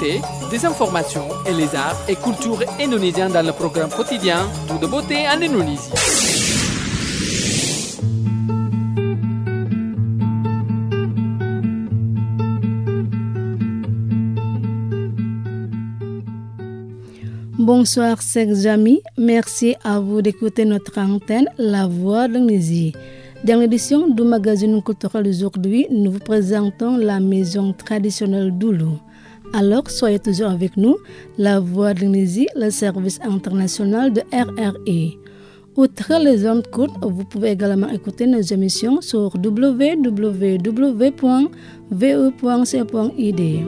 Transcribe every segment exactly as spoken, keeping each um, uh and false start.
l'actualité, des informations et les arts et cultures indonésiens dans le programme quotidien Tout de beauté en Indonésie. Bonsoir chers amis, merci à vous d'écouter notre antenne La Voix d'Indonésie. Dans l'édition du magazine culturel d'aujourd'hui, nous vous présentons la maison traditionnelle d'Ulu. Alors soyez toujours avec nous, La Voix d'Indonésie, le service international de R R I. Outre les ondes courtes, vous pouvez également écouter nos émissions sur w w w point v e point c point i d.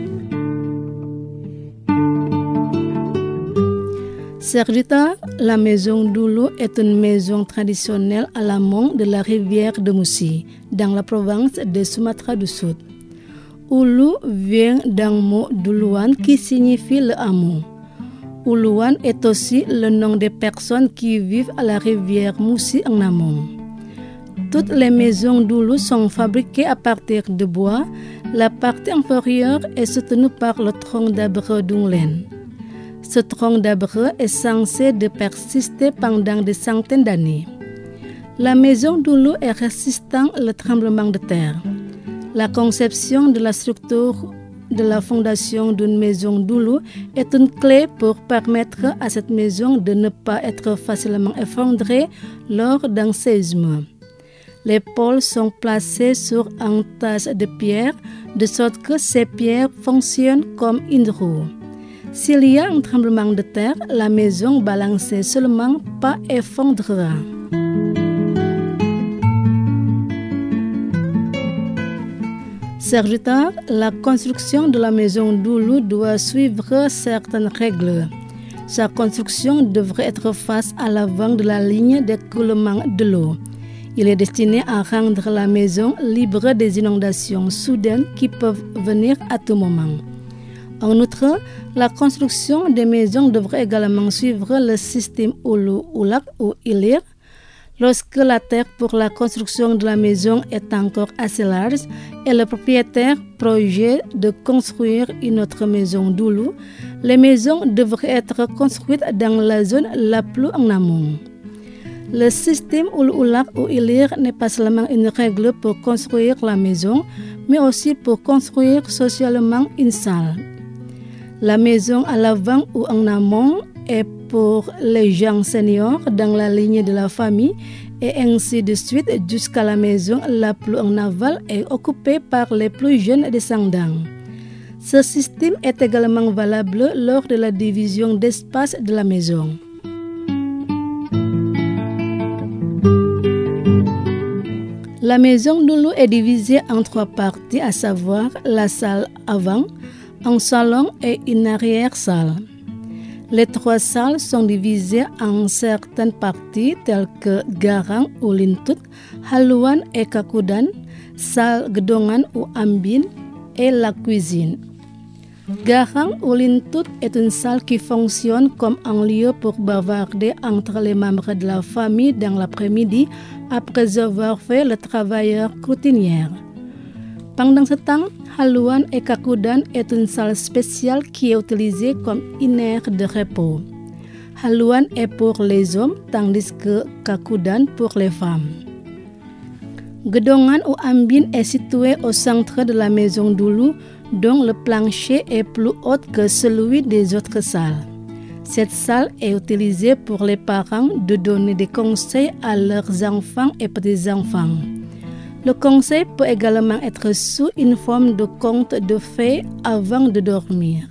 Chers auditeurs, la maison d'Ulu est une maison traditionnelle à l'amont de la rivière de Musi, dans la province de Sumatra du Sud. Ulu vient d'un mot d'Uluan qui signifie le hameau. Uluan est aussi le nom des personnes qui vivent à la rivière Musi en amont. Toutes les maisons d'Ulu sont fabriquées à partir de bois. La partie inférieure est soutenue par le tronc d'arbre d'une laine. Ce tronc d'arbre est censé de persister pendant des centaines d'années. La maison d'Ulu est résistante au tremblement de terre. La conception de la structure de la fondation d'une maison d'Ulu est une clé pour permettre à cette maison de ne pas être facilement effondrée lors d'un séisme. Les pôles sont placés sur un tas de pierres, de sorte que ces pierres fonctionnent comme une roue. S'il y a un tremblement de terre, la maison balancée seulement pas effondrera. Chers auditeurs, la construction de la maison d'Ulu doit suivre certaines règles. Sa construction devrait être face à l'avant de la ligne d'écoulement de l'eau. Il est destiné à rendre la maison libre des inondations soudaines qui peuvent venir à tout moment. En outre, la construction des maisons devrait également suivre le système Ulu-Ulak ou Ilir. Lorsque la terre pour la construction de la maison est encore assez large et le propriétaire projette de construire une autre maison d'Ulu, les maisons devraient être construites dans la zone la plus en amont. Le système Ulu-Ulak ou Ilir n'est pas seulement une règle pour construire la maison, mais aussi pour construire socialement une salle. La maison à l'avant ou en amont est pour les gens seniors dans la ligne de la famille et ainsi de suite jusqu'à la maison la plus en aval et occupée par les plus jeunes descendants. Ce système est également valable lors de la division d'espace de la maison. La maison d'Ulu est divisée en trois parties, à savoir la salle avant, un salon et une arrière-salle. Les trois salles sont divisées en certaines parties telles que Garang ou Lintut, Haluan et Kakudan, salle Gedongan ou Ambin et la cuisine. Garang ou Lintut est une salle qui fonctionne comme un lieu pour bavarder entre les membres de la famille dans l'après-midi après avoir fait le travail routinier. Pendant ce temps, Haluan et Kakudan est une salle spéciale qui est utilisée comme une aire de repos. Haluan est pour les hommes tandis que Kakudan pour les femmes. Gedongan ou Ambin est situé au centre de la maison d'Ulu, dont le plancher est plus haut que celui des autres salles. Cette salle est utilisée pour les parents de donner des conseils à leurs enfants et petits-enfants. Le conseil peut également être sous une forme de conte de fées avant de dormir.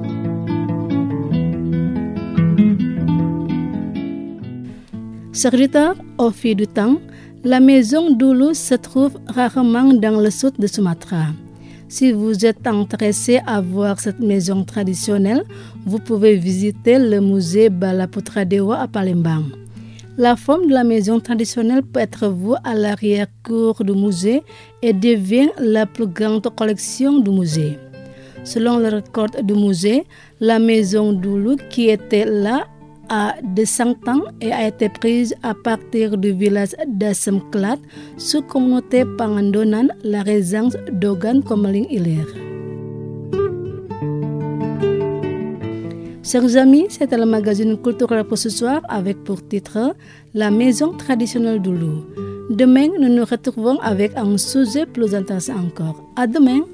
Chers auditeurs, au fil du temps, la maison d'Ulu se trouve rarement dans le sud de Sumatra. Si vous êtes intéressé à voir cette maison traditionnelle, vous pouvez visiter le musée Balaputra Dewa à Palembang. La forme de la maison traditionnelle peut être vue à l'arrière-cour du musée et devient la plus grande collection du musée. Selon le record du musée, la maison d'Ulu qui était là a deux cents ans et a été prise à partir du village d'Assemklat, sous communauté Pangandonan, la résidence d'Ogan Komeling Ilir. Chers amis, c'était le magazine culturel pour ce soir avec pour titre La maison traditionnelle d'Oulou. Demain, nous nous retrouvons avec un sujet plus intéressant encore. À demain!